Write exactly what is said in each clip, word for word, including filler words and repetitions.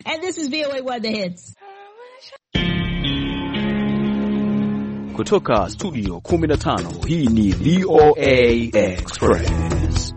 And this is V O A One The Hits. Kutoka studio kumi na tano, hii ni V O A Express.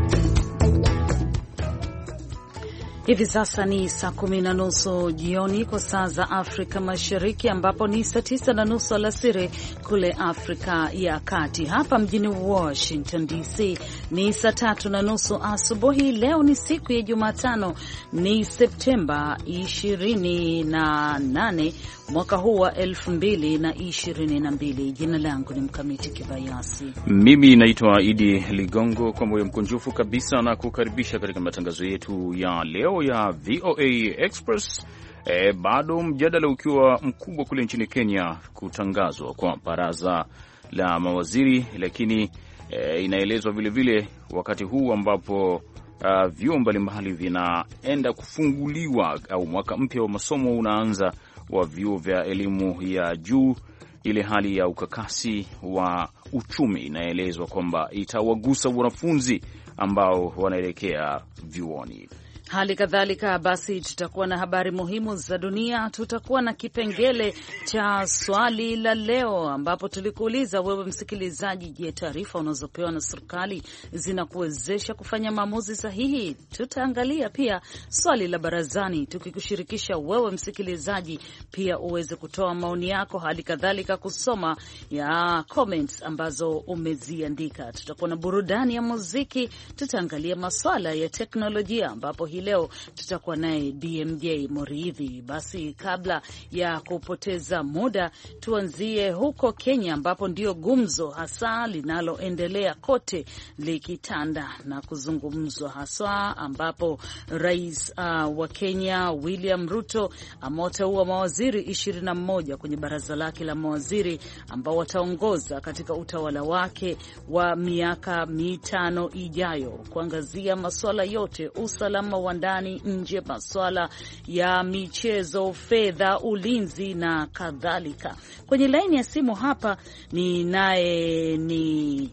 Hivi sasa ni saa kumi na nusu jioni kwa saa za Afrika Mashariki, ambapo ni saa tisa na nusu alasiri kule Afrika ya Kati. Hapa mjini Washington D C ni saa tatu na nusu asubuhi. Leo ni siku ya Jumatano, ni Septemba ishirini na nane mwaka huu wa elfu mbili na ishirini na mbili. Jina langu ni Mkamiti Kibayasi. Mimi naitwa Idi Ligongo, kwa moyo mkunjufu kabisa na kukaribisha katika matangazo yetu ya leo ya V O A Express. E, bado mjadala ukiwa mkubwa kule nchini Kenya kutangazwa kwa baraza la mawaziri, lakini e, inaelezwa vile vile wakati huu ambapo uh, vyuo mbalimbali vinaenda kufunguliwa au mwaka mpya wa masomo unaanza wa vyuo vya elimu ya juu, ile hali ya ukakasi wa uchumi inaelezwa kwamba itawagusa wanafunzi ambao wanaelekea vyuoni. Hali kadhalika basi tutakuwa na habari muhimu za dunia, tutakuwa na kipengele cha swali la leo ambapo tulikuuliza wewe msikilizaji, je, taarifa unazopewa na serikali zinakuwezesha kufanya maamuzi sahihi? Tutaangalia pia swali la barazani tukikushirikisha wewe msikilizaji pia uweze kutoa maoni yako, hali kadhalika kusoma ya comments ambazo umeziandika. Tutakuwa na burudani ya muziki, tutaangalia masuala ya teknolojia ambapo hii leo tutakuwa naye B M J Moridhi. Basi kabla ya kupoteza muda, tuanzie huko Kenya ambapo ndio gumzo hasa linaloendelea kote likitanda na kuzungumzwa, hasa ambapo rais uh, wa Kenya William Ruto ameteua mawaziri ishirini na moja kwenye baraza lake la mawaziri ambao wataongoza katika utawala wake wa miaka mitano ijayo, kuangazia masuala yote, usalama wa ndani, nje, masuala ya michezo, fedha, ulinzi na kadhalika. Kwenye laini ya simu hapa ni naye ni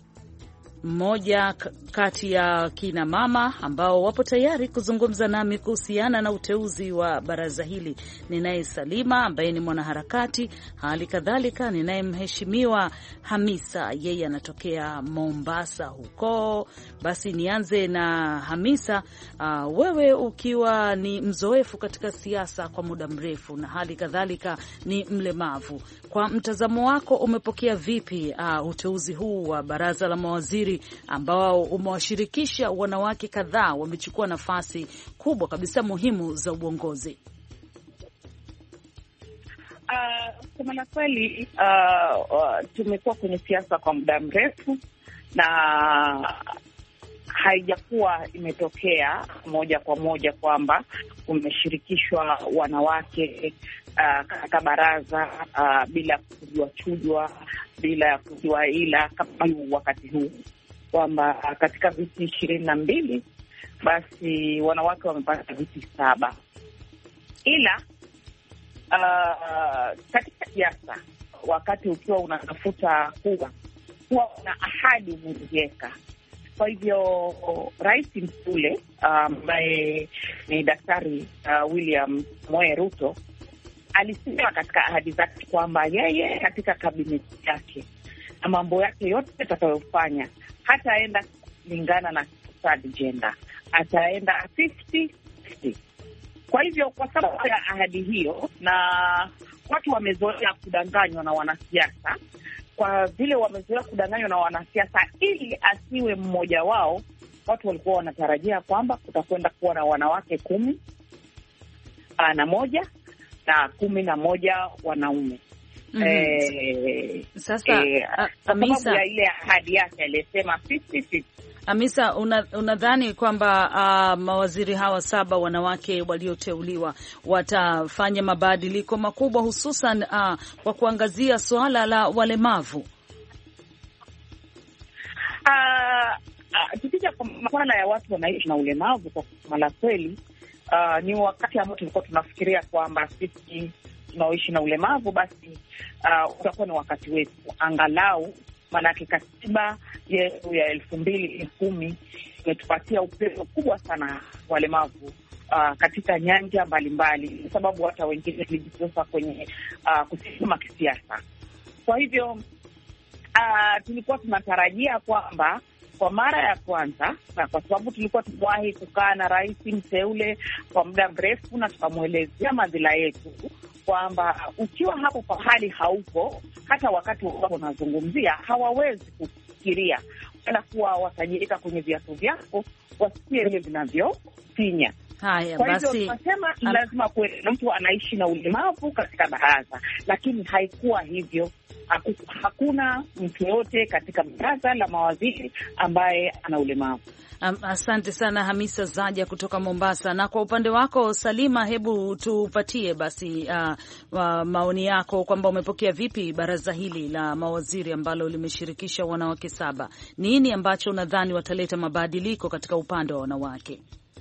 mmoja kati ya kina mama ambao wapo tayari kuzungumza nami kuhusiana na uteuzi wa baraza hili. Ninaye Salima ambaye ni mwanaharakati, hali kadhalika ninaye mheshimiwa Hamisa, yeye anatokea Mombasa huko. Basi nianze na Hamisa. Uh, wewe ukiwa ni mzoefu katika siasa kwa muda mrefu na hali kadhalika ni mlemavu, kwa mtazamo wako umepokea vipi uh, uteuzi huu wa baraza la mawaziri ambao umewashirikisha wanawake kadhaa wamechukua nafasi kubwa kabisa muhimu za uongozi? Uh, kama na kweli uh, uh, tumekuwa kwenye siasa kwa muda mrefu na haijakuwa imetokea moja kwa moja kwamba umeshirikishwa wanawake uh, katika baraza uh, bila kujua chujwa, bila kujua ila kama wakati huu kwamba katika viti ishirini na mbili basi wanawake wamepata viti saba. Ila uh, katika siasa wakati ukiwa unatafuta kuwa kuwa una ahadi umeziweka. Kwa hivyo rais mteule ambaye um, ni Daktari uh, William Samoei Ruto alisema katika ahadi zake kwamba yeye katika kabineti yake na mambo yake yote atakayofanya hataenda kulingana na third gender, ataenda fifty fifty. Kwa hivyo kwa sababu ya ahadi hiyo, na watu wamezoea kudanganywa na wanasiasa, kwa vile wamezoea kudanganywa na wanasiasa ili asiwe mmoja wao, watu walikuwa wanatarajia kwamba kutakwenda kuwa na wanawake kumi na moja na kumi na moja wanaume. Mm-hmm. Eh, sasa eh, Hamisa, ya ile ahadi yake alisema fifty fifty. Hamisa, unadhani una kwamba uh, mawaziri hawa saba wanawake walioteuliwa watafanya mabadiliko makubwa hususan uh, kwa kuangazia suala la walemavu? Uh, uh, tukija kwa masuala ya watu wanaishi na ulemavu, kwa kusema kweli uh, ni wakati ambao tulikuwa tunafikiria kwamba sisi tunaoishi na ulemavu basi uh, utakuwa ni wakati wetu angalau, maanake katiba yetu ya elfu mbili kumi imetupatia upeo kubwa sana walemavu uh, katika nyanja mbalimbali, kwa sababu hata wengine walijitosa kwenye uh, kusimama kisiasa. Kwa hivyo uh, tulikuwa tunatarajia kwamba kwa mara ya kwanza, na kwa sababu tulikuwa tumewahi kukaa na rais mteule kwa muda mrefu na tukamwelezea madhila yetu, kwamba ukiwa hapo pahali haupo, hata wakati wao wanazungumzia hawawezi kufikiria wala kuwa watajiweka kwenye viatu vyako wasikie vile vinavyofinya. Haya, kwa basi hivyo tunasema am... lazima kuwe mtu anaishi na ulemavu katika baraza, lakini haikuwa hivyo. Hakuna mtu yote katika baraza la mawaziri ambaye ana ulemavu. Um, asante sana Hamisa Zaja kutoka Mombasa. Na kwa upande wako Salima, hebu tupatie basi uh, uh, maoni yako kwamba umepokea vipi baraza hili la mawaziri ambalo limeshirikisha wanawake saba. Nini ambacho unadhani wataleta mabadiliko katika upande wa wanawake?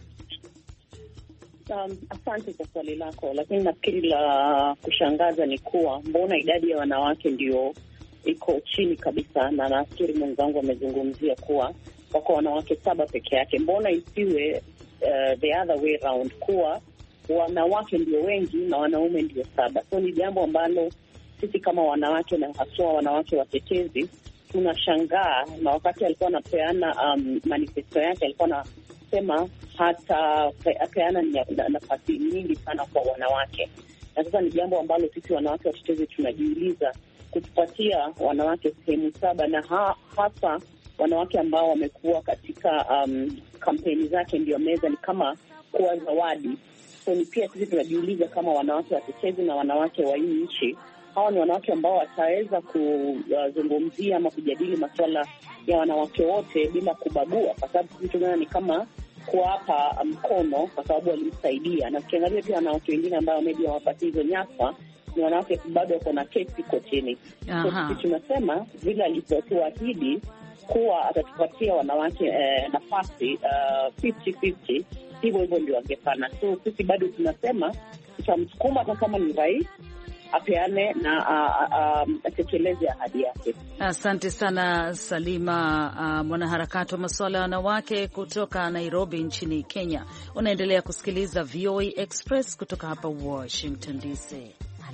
Um, asante kwa swali lako, lakini nafikiri la kushangaza ni kuwa mbona idadi ya wanawake ndio iko chini kabisa, na nafikiri mwenzangu amezungumzia kuwa wako wanawake saba peke yake. Mbona isiwe uh, the other way round, kuwa wanawake ndio wengi na wanaume ndio saba? So ni jambo ambalo sisi kama wanawake na haswa wanawake watetezi tunashangaa, na wakati alikuwa anapeana um, manifesto yake alikuwa anasema hata apeana nafasi nyingi sana kwa wanawake. Na sasa ni jambo ambalo sisi wanawake watetezi tunajiuliza, kutupatia wanawake sehemu saba, na ha, hasa wanawake ambao wamekuwa katika um, kampeni zake ndio meza ni kama kuwa zawadi. So ni pia sisi tunajiuliza kama wanawake watetezi na wanawake wa hii nchi, hawa ni wanawake ambao wataweza kuzungumzia ama kujadili masuala ya wanawake wote bila kubagua, kwa sababu sisi tunaona ni kama kuwapa mkono kwa sababu walimsaidia. Na tukiangalia pia wanawake wengine ambao maybe hawapati hizo nyasa ni wanawake bado wako na kesi kotini. So sisi tunasema vile alivyotuahidi kuwa atatupatia wanawake eh, nafasi uh, fifty fifty, hivyo hivyo ndio wangefanya. So sisi bado tunasema tutamsukuma hata kama ni rais apeane na atekeleze uh, uh, ahadi yake. Asante sana Salima, uh, mwanaharakati wa masuala ya wanawake kutoka Nairobi nchini Kenya. Unaendelea kusikiliza V O A Express kutoka hapa Washington D C.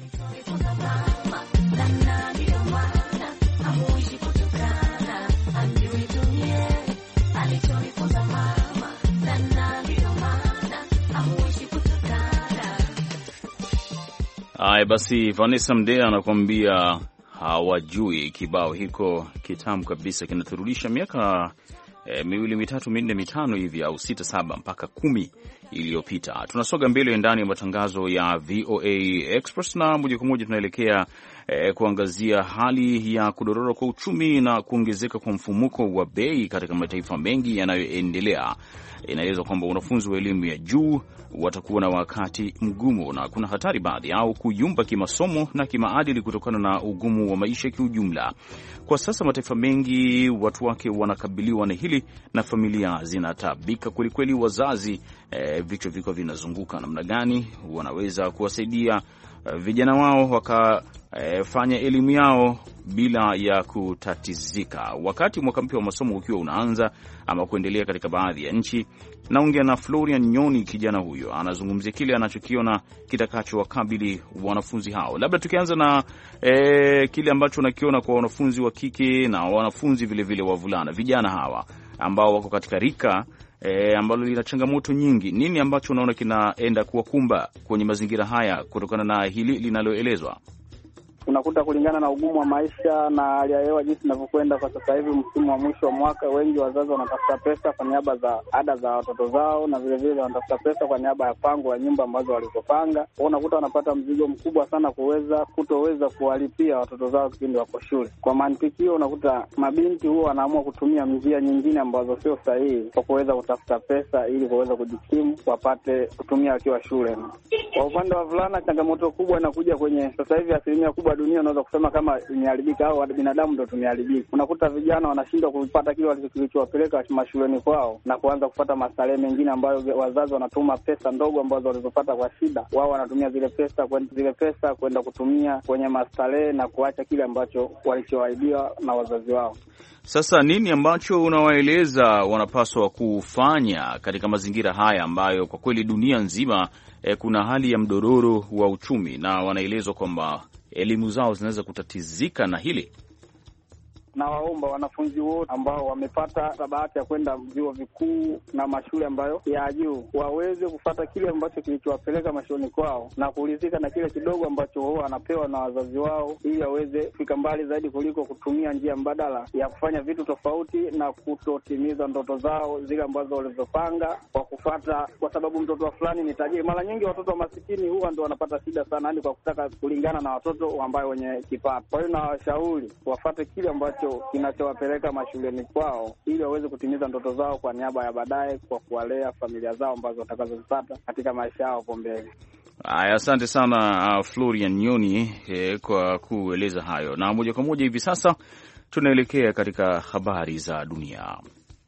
Haya basi, Vanessa Mdea anakuambia hawajui. Kibao hiko kitamu kabisa, kinaturudisha miaka e, miwili mitatu minne mitano hivi au sita saba mpaka kumi iliyopita. Tunasoga mbele ndani ya matangazo ya V O A Express na moja kwa moja tunaelekea e, kuangazia hali ya kudorora kwa uchumi na kuongezeka kwa mfumuko wa bei katika mataifa mengi yanayoendelea. Inaelezwa kwamba wanafunzi wa elimu ya juu watakuwa na wakati mgumu na kuna hatari baadhi yao kuyumba kimasomo na kimaadili kutokana na ugumu wa maisha kiujumla. Kwa sasa mataifa mengi watu wake wanakabiliwa na hili na familia zinatabika kwelikweli. Wazazi e, vichwa viko vinazunguka namna gani wanaweza kuwasaidia e, vijana wao wakafanya e, elimu yao bila ya kutatizika wakati mwaka mpya wa masomo ukiwa unaanza ama kuendelea katika baadhi ya nchi. Naongea na Florian Nyoni, kijana huyo anazungumzia kile anachokiona kitakachowakabili wanafunzi hao. Labda tukianza na e, kile ambacho nakiona kwa wanafunzi wa kike na wanafunzi vile vile wavulana, vijana hawa ambao wako katika rika e, ambalo lina changamoto nyingi. Nini ambacho unaona kinaenda kuwakumba kwenye mazingira haya kutokana na hili linaloelezwa? Unakuta kulingana na ugumu wa maisha na hali ya hewa jinsi inavyokwenda kwa sasa hivi, msimu wa mwisho wa mwaka, wengi wazazi wanatafuta pesa kwa niaba za ada za watoto zao, na vile vile wanatafuta pesa kwa niaba ya pango ya nyumba ambazo walizopanga. Kwa unakuta wanapata mzigo mkubwa sana kuweza kutoweza kuwalipia watoto zao kipindi wako shule. Kwa mantiki hiyo, unakuta mabinti huwa wanaamua kutumia njia nyingine ambazo sio sahihi kwa kuweza kutafuta pesa ili kuweza kujikimu, wapate kutumia wakiwa shule. Kwa upande wa vulana, changamoto kubwa inakuja kwenye sasa hivi asilimia kubwa wa dunia unaweza kusema kama imeharibika au binadamu ndio tumeharibika. Unakuta vijana wanashindwa kupata kile kilichowapeleka mashuleni kwao na kuanza kupata mastarehe mengine ambayo wazazi wanatuma pesa ndogo ambazo walizopata kwa shida. Wao wanatumia zile pesa kwenda zile pesa kwenda kutumia kwenye mastarehe na kuacha kile ambacho walichoahidiwa na wazazi wao. Sasa nini ambacho unawaeleza wanapaswa kufanya katika mazingira haya ambayo kwa kweli dunia nzima eh, kuna hali ya mdororo wa uchumi na wanaelezwa kwamba elimu zao zinaweza kutatizika na hili? Na waomba wanafunzi wote ambao wamepata bahati ya kwenda vyuo vikuu na mashule ambayo ya juu waweze kufuata kile ambacho kilichowapeleka mashuleni kwao na kuulizika na kile kidogo ambacho wao wanapewa na wazazi wao, ili waweze kufika mbali zaidi kuliko kutumia njia mbadala ya kufanya vitu tofauti na kutotimiza ndoto zao zile ambazo walizopanga kwa kufuata, kwa sababu mtoto wa fulani ni tajiri. Mara nyingi watoto wa masikini huwa ndio wanapata shida sana, hadi kwa kutaka kulingana na watoto ambao wenye kipato. Kwa hiyo na washauri wafuate kile ambacho kinachowapeleka mashuleni kwao ili waweze kutimiza ndoto zao kwa niaba ya baadaye, kwa kuwalea familia zao ambazo watakazozipata katika maisha yao hapo mbele. Aya, asante sana uh, Florian Nyoni eh, kwa kueleza hayo. Na moja kwa moja hivi sasa tunaelekea katika habari za dunia.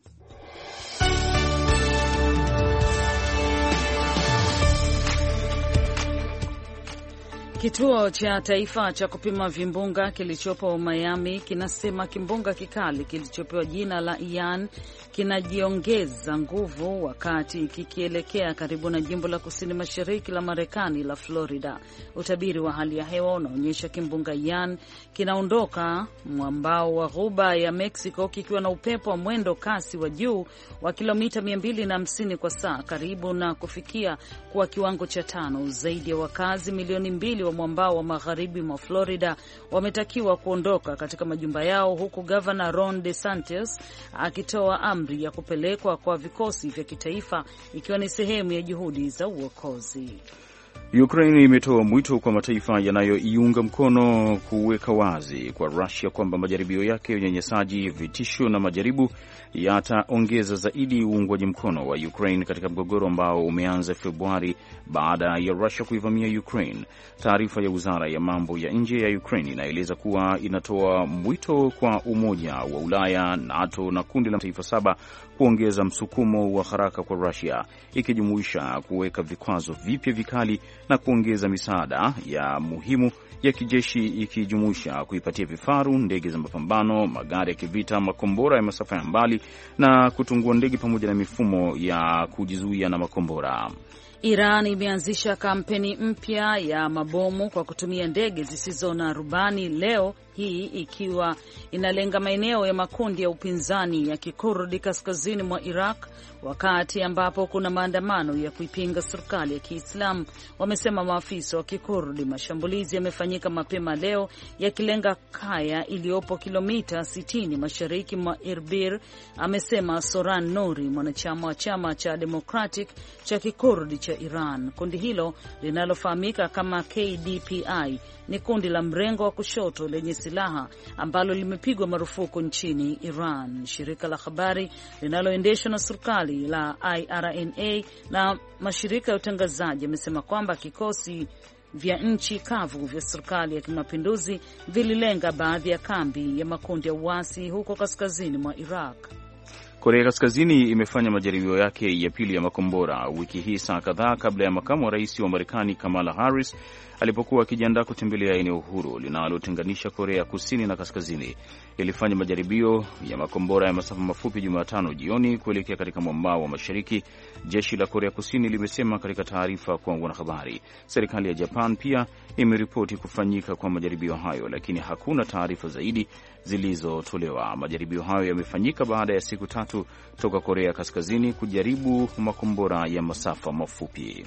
Kituo cha taifa cha kupima vimbunga kilichopo Miami kinasema kimbunga kikali kilichopewa jina la Ian kinajiongeza nguvu wakati kikielekea karibu na jimbo la kusini mashariki la Marekani la Florida. Utabiri wa hali ya hewa unaonyesha kimbunga Ian kinaondoka mwambao wa ghuba ya Mexico kikiwa na upepo wa mwendo kasi wa juu wa kilomita mia mbili na hamsini kwa saa, karibu na kufikia kwa kiwango cha tano. Zaidi ya wakazi milioni mbili wa mwambao wa magharibi mwa Florida wametakiwa kuondoka katika majumba yao, huku Governor Ron DeSantis akitoa amri ya kupelekwa kwa vikosi vya kitaifa ikiwa ni sehemu ya juhudi za uokozi. Ukraine imetoa mwito kwa mataifa yanayoiunga mkono kuweka wazi kwa Russia kwamba majaribio yake ya unyanyasaji, vitisho na majaribu yataongeza zaidi uungwaji mkono wa Ukraine katika mgogoro ambao umeanza Februari baada ya Russia kuivamia Ukraine. Taarifa ya Wizara ya Mambo ya Nje ya Ukraine inaeleza kuwa inatoa mwito kwa Umoja wa Ulaya, NATO na kundi la mataifa saba kuongeza msukumo wa haraka kwa Russia, ikijumuisha kuweka vikwazo vipya vikali na kuongeza misaada ya muhimu ya kijeshi, ikijumuisha kuipatia vifaru, ndege za mapambano, magari ya kivita, makombora ya masafa ya mbali na kutungua ndege pamoja na mifumo ya kujizuia na makombora. Iran imeanzisha kampeni mpya ya mabomu kwa kutumia ndege zisizo na rubani leo hii, ikiwa inalenga maeneo ya makundi ya upinzani ya Kikurdi kaskazini mwa Iraq, wakati ambapo kuna maandamano ya kuipinga serikali ya Kiislamu, wamesema maafisa wa Kikurdi. Mashambulizi yamefanyika mapema leo yakilenga kaya iliyopo kilomita sitini mashariki mwa Irbir, amesema Soran Nouri, mwanachama wa chama cha Democratic cha Kikurdi cha Iran. Kundi hilo linalofahamika kama K D P I ni kundi la mrengo wa kushoto lenye silaha ambalo limepigwa marufuku nchini Iran. Shirika la habari linaloendeshwa na serikali la I R N A na mashirika ya utangazaji yamesema kwamba kikosi vya nchi kavu vya serikali ya kimapinduzi vililenga baadhi ya kambi ya makundi ya uasi huko kaskazini mwa Iraq. Korea Kaskazini imefanya majaribio yake ya pili ya makombora wiki hii, saa kadhaa kabla ya makamu wa rais wa Marekani Kamala Harris alipokuwa akijiandaa kutembelea eneo huru linalotenganisha Korea Kusini na Kaskazini. Ilifanya majaribio ya makombora ya masafa mafupi Jumatano jioni kuelekea katika mwambao wa mashariki, jeshi la Korea Kusini limesema katika taarifa kwa wanahabari. Serikali ya Japan pia imeripoti kufanyika kwa majaribio hayo, lakini hakuna taarifa zaidi zilizotolewa. Majaribio hayo yamefanyika baada ya siku tatu toka Korea Kaskazini kujaribu makombora ya masafa mafupi.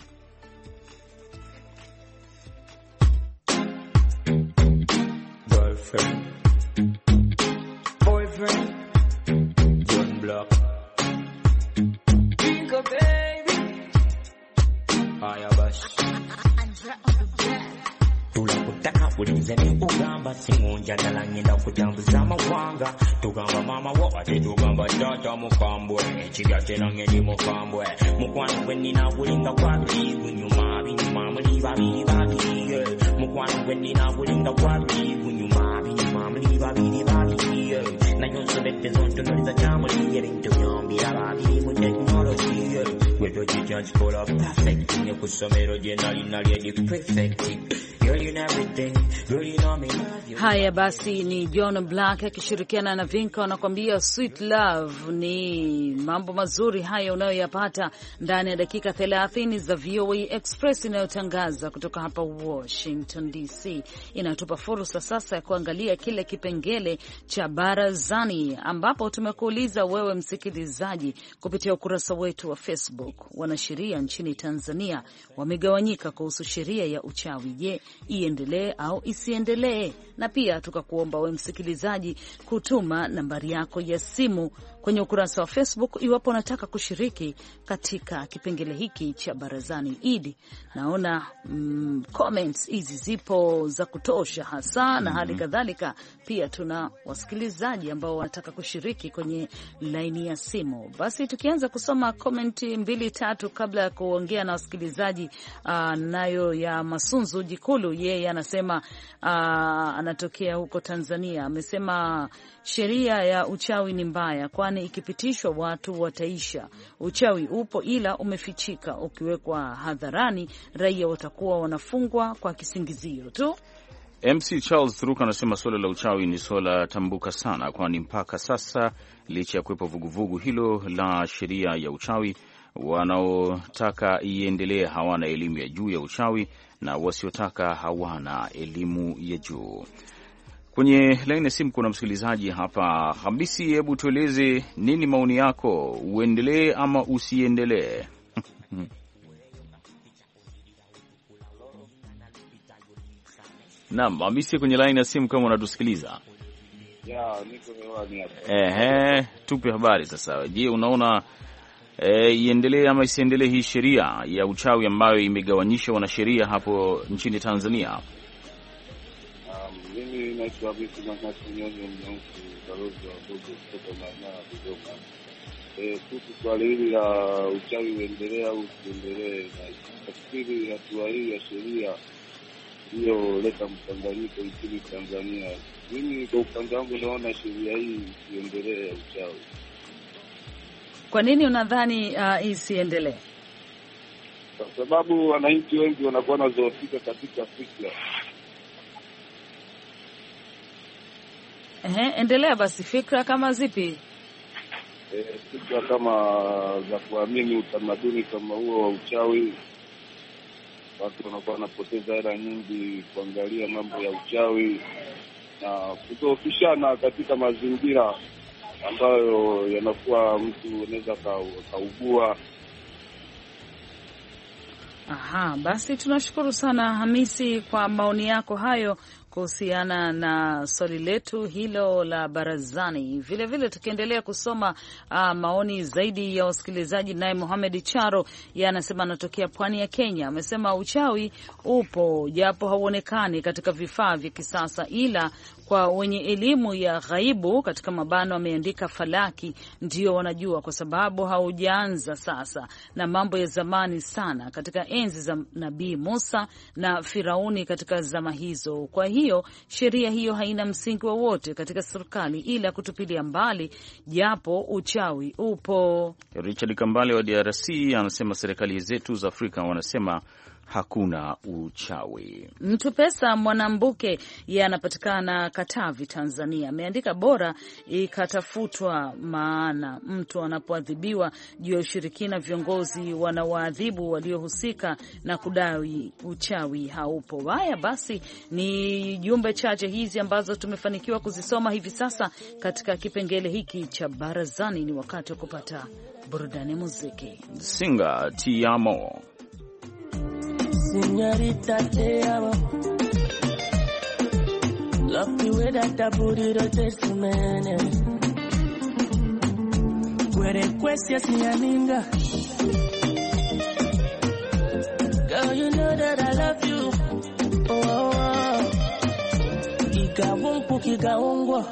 Boyfriend, boyfriend, John Block, Pinko baby, Ayabash. Tulakutaka ulizeni ugamba singonja dalangenda kutambuza mawanga tugamba mama wo ate tugamba tata mukambwe ekigatte nangeni mukambwe mukwano gwe nina kulinga kwa bibu nyuma binyuma muli babiri babiri mukwano when na kulinda wapi kunyuma binyuma mliba bili babi na yonso bete zonto noliza chamuli yerinto yombira babi mu technology wewe just pull up perfect in kusomero jenali nali edi perfect. Haya basi, ni John Black akishirikiana na Vinka wanakuambia Sweet Love. Ni mambo mazuri haya unayoyapata ndani ya dakika thelathini za V O A Express inayotangaza kutoka hapa Washington D C. Inatupa fursa sasa ya kuangalia kile kipengele cha barazani, ambapo tumekuuliza wewe msikilizaji kupitia ukurasa wetu wa Facebook. Wanasheria nchini Tanzania wamegawanyika kuhusu sheria ya uchawi. Je, iendelee au isiendelee? Na pia tukakuomba wewe msikilizaji kutuma nambari yako ya simu kwenye ukurasa wa Facebook iwapo unataka kushiriki katika kipengele hiki cha barazani. Idi, naona mm, comments hizi zipo za kutosha hasa mm -hmm. na hali kadhalika pia tuna wasikilizaji ambao wanataka kushiriki kwenye laini ya simu. Basi tukianza kusoma comment mbili tatu kabla ya kuongea na wasikilizaji, uh, nayo ya Masunzu Jikulu, yeye anasema uh, anatokea huko Tanzania. Amesema sheria ya uchawi ni mbaya, kwani ikipitishwa watu wataisha. Uchawi upo ila umefichika, ukiwekwa hadharani raia watakuwa wanafungwa kwa kisingizio tu. M C Charles Ruka anasema suala la uchawi ni suala tambuka sana, kwani mpaka sasa licha ya kuwepo vuguvugu hilo la sheria ya uchawi, wanaotaka iendelee hawana elimu ya juu ya uchawi na wasiotaka hawana elimu ya juu. Kwenye laini ya simu kuna msikilizaji hapa. Hamisi, hebu tueleze nini maoni yako, uendelee ama usiendelee? Naam, Hamisi kwenye laini ya simu kama unatusikiliza. Ya, niko hewani hapa. Ehe, tupe habari sasa. Je, unaona e, iendelee ama isiendelee hii sheria ya uchawi ambayo imegawanyisha wanasheria hapo nchini Tanzania? Mimi naitwa Hamisi Mangati Nyonyo Mnyonsi, balozi wa Dogo kutoka Manyara Dodoma. Eh, kuhusu swali hili la uchawi uendelee au usiendelee, nafikiri hatua hii ya sheria hiyo leta mchanganyiko nchini Tanzania. Mimi kwa upande wangu naona sheria hii isiendelee ya uchawi. Kwa nini unadhani uh, isiendelee? Kwa sababu wananchi wengi wanakuwa wanazoofika katika fikra. Ehe, endelea basi. Fikra kama zipi? Eh, fikra kama za kuamini utamaduni kama huo wa uchawi. Watu wanakuwa wanapoteza hela nyingi kuangalia mambo ya uchawi na kutoofishana katika mazingira ambayo yanakuwa mtu anaweza kaugua. Aha, basi tunashukuru sana Hamisi kwa maoni yako hayo kuhusiana na swali letu hilo la barazani. Vile vile tukiendelea kusoma uh, maoni zaidi ya wasikilizaji, naye Mohamed Charo yeye anasema anatokea pwani ya Kenya. Amesema uchawi upo japo hauonekani katika vifaa vya kisasa, ila kwa wenye elimu ya ghaibu katika mabano ameandika falaki ndio wanajua, kwa sababu haujaanza sasa na mambo ya zamani sana katika enzi za Nabii Musa na Firauni katika zama hizo. Kwa hiyo sheria hiyo haina msingi wowote katika serikali ila kutupilia mbali japo uchawi upo. Richard Kambale wa D R C anasema serikali zetu za Afrika wanasema hakuna uchawi. Mtu Pesa Mwanambuke yeye anapatikana Katavi, Tanzania, ameandika bora ikatafutwa, maana mtu anapoadhibiwa juu ya ushirikina viongozi wanawaadhibu waliohusika na kudai uchawi haupo. Haya basi, ni jumbe chache hizi ambazo tumefanikiwa kuzisoma hivi sasa katika kipengele hiki cha barazani. Ni wakati wa kupata burudani muziki. Singa Ti Amo. Señorita, te amo. Love the way that that booty rotates, man. Where questions me aminga. Girl, you know that I love you. Oh, oh, oh. Ika wumpu, kika ungwa.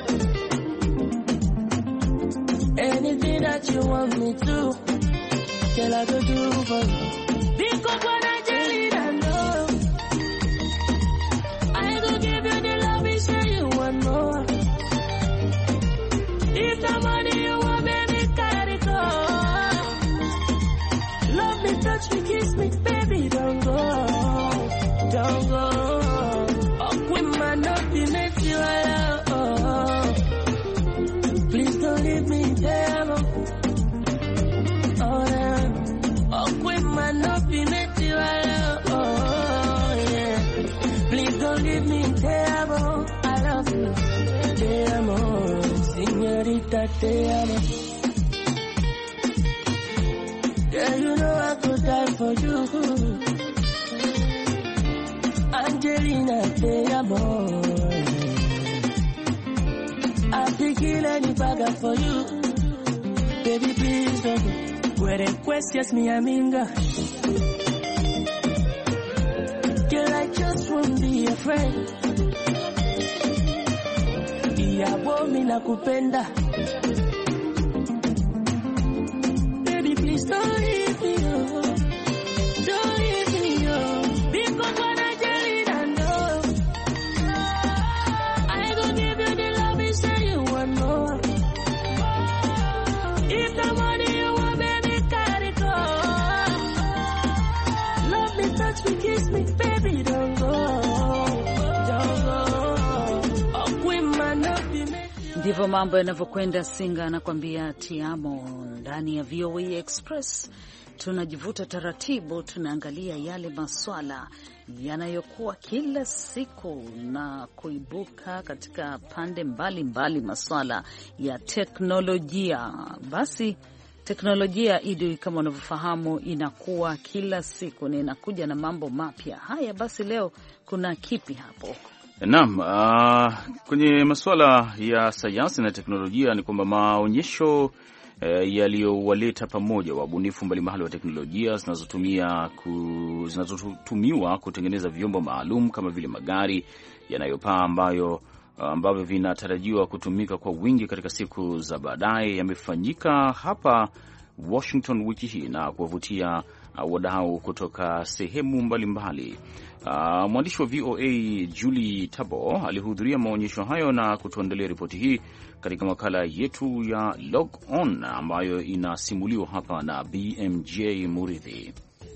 Anything that you want me to, girl, I go do for you. Because when I don't leave me, te amo, I love you, te amo, señorita, te amo. Yeah, you know I could die for you. Angelina, te amo. I'll be killing any bagger for you. Baby, please don't go. Where cuestas mi amiga. Girl, I just won't be afraid. Y a vos me la kupenda. Baby, please don't leave me, oh. Don't leave me, oh. Because when I tell you I know, I ain't gonna give you the love you say you want more. If the money you want, baby, carry go. Love me, touch me, kiss me, baby, don't go. Don't go. Oh, queen man, not be me. Ndivyo mambo yanavyokwenda. Singa anakuambia tiamo ndani ya V O A Express. Tunajivuta taratibu, tunaangalia yale maswala yanayokuwa kila siku na kuibuka katika pande mbalimbali mbali, maswala ya teknolojia. Basi teknolojia Idi, kama unavyofahamu, inakuwa kila siku na inakuja na mambo mapya. Haya basi, leo kuna kipi hapo? Naam, uh, kwenye masuala ya sayansi na teknolojia ni kwamba maonyesho uh, yaliyowaleta pamoja wabunifu mbalimbali wa teknolojia zinazotumia ku, zinazotumiwa kutengeneza vyombo maalum kama vile magari yanayopaa ambayo ambavyo vinatarajiwa kutumika kwa wingi katika siku za baadaye yamefanyika hapa Washington wiki hii na kuwavutia uh, wadau kutoka sehemu mbalimbali. Uh, mwandishi wa V O A Julie Tabo alihudhuria maonyesho hayo na kutuandalia ripoti hii katika makala yetu ya Log On ambayo inasimuliwa hapa na B M J Muridhi.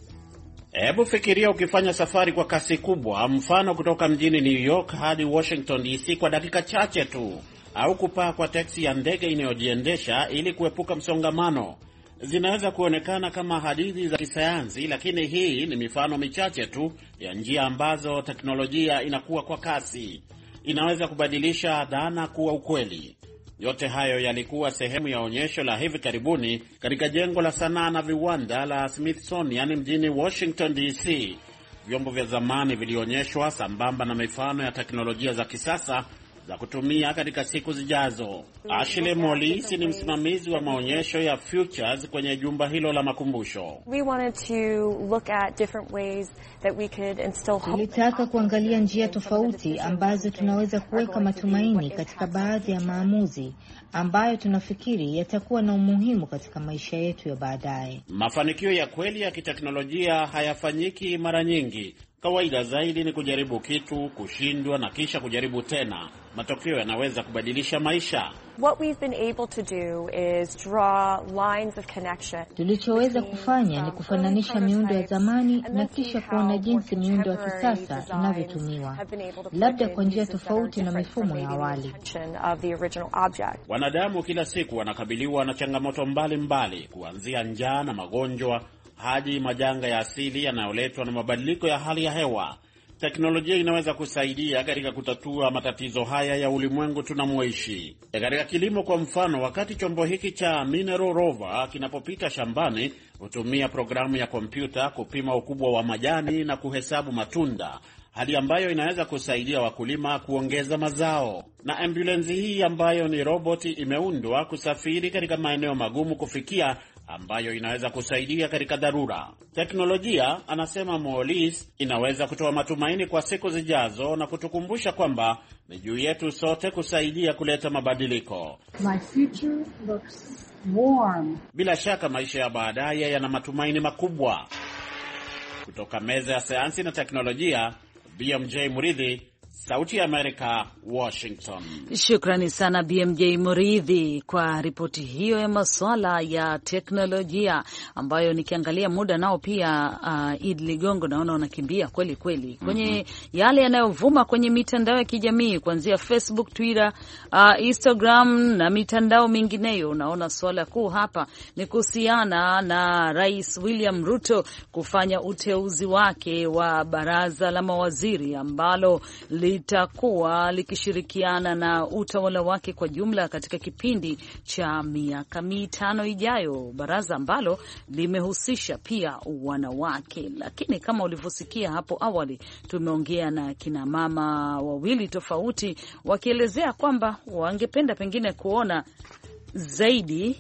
Hebu fikiria ukifanya safari kwa kasi kubwa, mfano kutoka mjini New York hadi Washington D C kwa dakika chache tu, au kupaa kwa teksi ya ndege inayojiendesha ili kuepuka msongamano. Zinaweza kuonekana kama hadithi za kisayansi, lakini hii ni mifano michache tu ya njia ambazo teknolojia inakuwa kwa kasi. Inaweza kubadilisha dhana kuwa ukweli. Yote hayo yalikuwa sehemu ya onyesho la hivi karibuni katika jengo la sanaa na viwanda la Smithsonian mjini Washington D C. Vyombo vya zamani vilionyeshwa sambamba na mifano ya teknolojia za kisasa za kutumia katika siku zijazo. Ashley Mollis ni msimamizi wa maonyesho ya Futures kwenye jumba hilo la makumbusho. We wanted to look at different ways that we could instill hope. Tulitaka kuangalia njia tofauti ambazo tunaweza kuweka matumaini katika baadhi ya maamuzi ambayo tunafikiri yatakuwa na umuhimu katika maisha yetu ya baadaye. Mafanikio ya kweli ya kiteknolojia hayafanyiki mara nyingi. Kawaida zaidi ni kujaribu kitu, kushindwa na kisha kujaribu tena. Matokeo yanaweza kubadilisha maisha. What we've been able to do is draw lines of connection. Tulichoweza kufanya ni kufananisha miundo ya zamani na kisha kuona jinsi miundo ya kisasa inavyotumiwa, labda kwa njia tofauti na mifumo ya awali. Wanadamu kila siku wanakabiliwa na changamoto mbalimbali, kuanzia njaa na magonjwa hadi majanga ya asili yanayoletwa na mabadiliko ya hali ya hewa. Teknolojia inaweza kusaidia katika kutatua matatizo haya ya ulimwengu tunamoishi. Katika kilimo kwa mfano, wakati chombo hiki cha Mineral Rover kinapopita shambani, hutumia programu ya kompyuta kupima ukubwa wa majani na kuhesabu matunda, hali ambayo inaweza kusaidia wakulima kuongeza mazao. Na ambulensi hii ambayo ni roboti imeundwa kusafiri katika maeneo magumu kufikia, ambayo inaweza kusaidia katika dharura. Teknolojia, anasema Mollis, inaweza kutoa matumaini kwa siku zijazo na kutukumbusha kwamba ni juu yetu sote kusaidia kuleta mabadiliko. My future looks warm. Bila shaka maisha ya baadaye yana matumaini makubwa. Kutoka meza ya sayansi na teknolojia, B M J Muridhi, Sauti ya Amerika, Washington. Shukrani sana B M J Muridhi kwa ripoti hiyo ya masuala ya teknolojia ambayo nikiangalia muda nao pia uh, Id Ligongo naona unakimbia kweli kweli kwenye mm-hmm. yale yanayovuma kwenye mitandao ya kijamii kuanzia Facebook, Twitter, uh, Instagram na mitandao mingineyo. Unaona swala kuu hapa ni kuhusiana na Rais William Ruto kufanya uteuzi wake wa baraza la mawaziri ambalo litakuwa likishirikiana na utawala wake kwa jumla katika kipindi cha miaka mitano ijayo, baraza ambalo limehusisha pia wanawake. Lakini kama ulivyosikia hapo awali, tumeongea na kina mama wawili tofauti wakielezea kwamba wangependa pengine kuona zaidi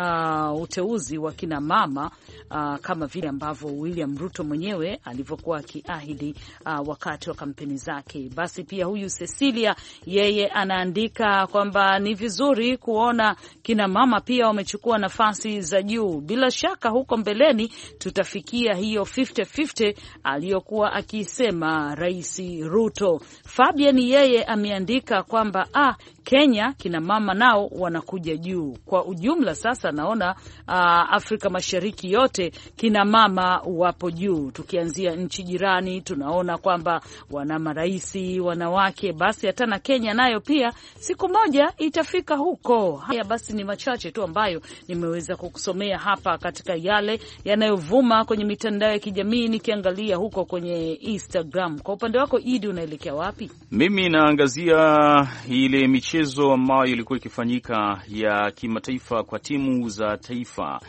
Uh, uteuzi wa kina mama uh, kama vile ambavyo William Ruto mwenyewe alivyokuwa akiahidi uh, wakati wa kampeni zake. Basi pia huyu Cecilia yeye anaandika kwamba ni vizuri kuona kina mama pia wamechukua nafasi za juu. Bila shaka huko mbeleni tutafikia hiyo fifty fifty aliyokuwa akisema Rais Ruto. Fabian yeye ameandika kwamba ah, Kenya kina mama nao wanakuja juu. Kwa ujumla sasa naona uh, Afrika Mashariki yote kina mama wapo juu. Tukianzia nchi jirani tunaona kwamba wana maraisi wanawake, basi hata na Kenya nayo pia siku moja itafika huko. Haya basi ni machache tu ambayo nimeweza kukusomea hapa katika yale yanayovuma kwenye mitandao ya kijamii, nikiangalia huko kwenye Instagram. Kwa upande wako Idi, unaelekea wapi? Mimi naangazia ile michezo ambayo ilikuwa ikifanyika ya kimataifa kwa timu za taifa.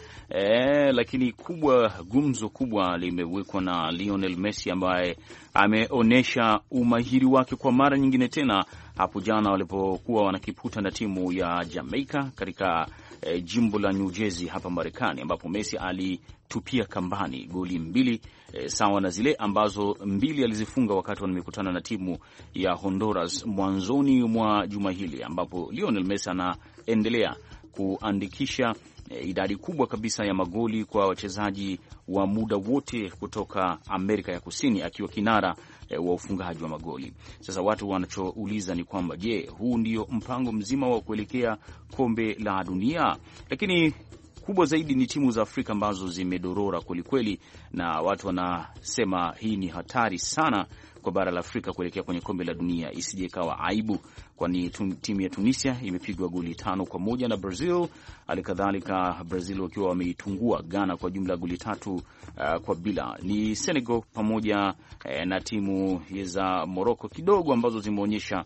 E, lakini kubwa gumzo kubwa limewekwa na Lionel Messi ambaye ameonyesha umahiri wake kwa mara nyingine tena hapo jana walipokuwa wanakiputa na timu ya Jamaica katika e, jimbo la New Jersey hapa Marekani, ambapo Messi alitupia kambani goli mbili e, sawa na zile ambazo mbili alizifunga wakati wanamekutana na timu ya Honduras mwanzoni mwa juma hili, ambapo Lionel Messi anaendelea kuandikisha E, idadi kubwa kabisa ya magoli kwa wachezaji wa muda wote kutoka Amerika ya Kusini, akiwa kinara e, wa ufungaji wa magoli. Sasa watu wanachouliza ni kwamba je, huu ndio mpango mzima wa kuelekea kombe la dunia? Lakini kubwa zaidi ni timu za Afrika ambazo zimedorora kwelikweli, na watu wanasema hii ni hatari sana kwa bara la Afrika kuelekea kwenye kombe la dunia, isije ikawa aibu, kwani timu ya Tunisia imepigwa goli tano kwa moja na Brazil. Alikadhalika Brazil wakiwa wameitungua Ghana kwa jumla goli tatu uh, kwa bila. Ni Senegal pamoja eh, na timu za Morocco kidogo ambazo zimeonyesha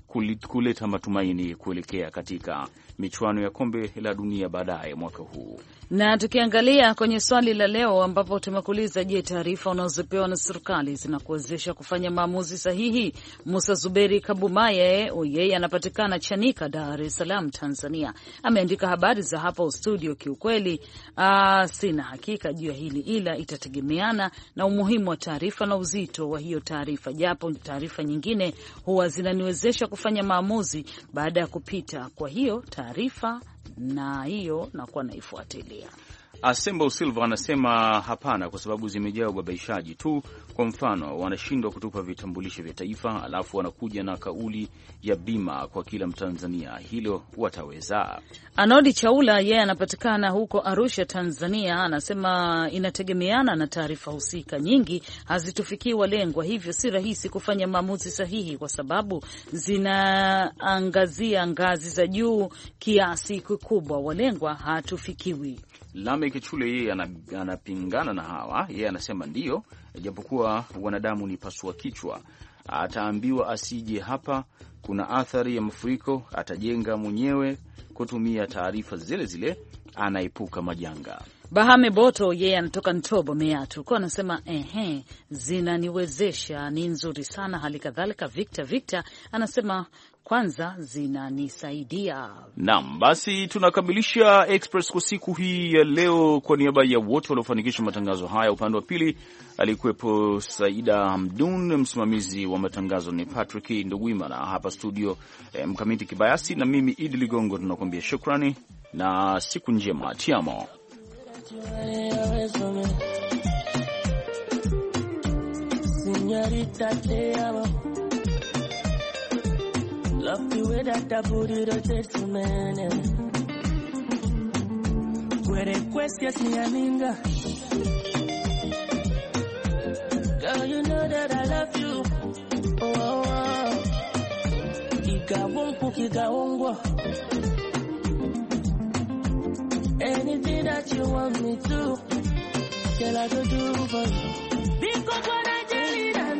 kuleta matumaini kuelekea katika michuano ya kombe la dunia baadaye mwaka huu. Na tukiangalia kwenye swali la leo ambapo tumekuuliza, je, taarifa unazopewa na serikali zinakuwezesha kufanya maamuzi sahihi? Musa Zuberi Kabumaye, yeye anapatikana Chanika, Dar es Salaam, Tanzania, ameandika habari za hapa studio. Kiukweli aa, sina hakika juu ya hili, ila itategemeana na umuhimu wa taarifa na uzito wa hiyo taarifa, japo taarifa nyingine huwa zinaniwezesha kufanya maamuzi baada ya kupita kwa hiyo taarifa, na hiyo nakuwa naifuatilia. Asembo Silva anasema hapana, kwa sababu zimejaa ubabaishaji tu. Kwa mfano, wanashindwa kutupa vitambulisho vya taifa, alafu wanakuja na kauli ya bima kwa kila Mtanzania. Hilo wataweza? Anodi Chaula yeye anapatikana huko Arusha, Tanzania, anasema inategemeana na taarifa husika. Nyingi hazitufikii walengwa, hivyo si rahisi kufanya maamuzi sahihi kwa sababu zinaangazia ngazi za juu kiasi kikubwa, walengwa hatufikiwi. Lame Kichule yeye anapingana na hawa, yeye anasema ndiyo, japokuwa wanadamu ni pasua kichwa. Ataambiwa asije hapa, kuna athari ya mafuriko, atajenga mwenyewe kutumia taarifa zile zile, anaepuka majanga. Bahame Boto yeye anatoka Ntobo Meatu, kwa anasema ehe, zinaniwezesha, ni nzuri sana. Hali kadhalika Victor Victor anasema kwanza zinanisaidia. Naam, basi tunakamilisha Express kwa siku hii ya leo. Kwa niaba ya wote waliofanikisha matangazo haya, upande wa pili alikuwepo Saida Hamdun, msimamizi wa matangazo ni Patrick Ndugwimana, hapa studio eh, Mkamiti Kibayasi na mimi Idi Ligongo, tunakuambia shukrani na siku njema. Tiamo. Señorita, te amo. Love the way that that booty rotates to me. Where request yes me aminga. Girl, you know that I love you. Oh, oh, oh. Kika wonku kika wongwa. Anything that you want me to, girl, I go do for you. Because when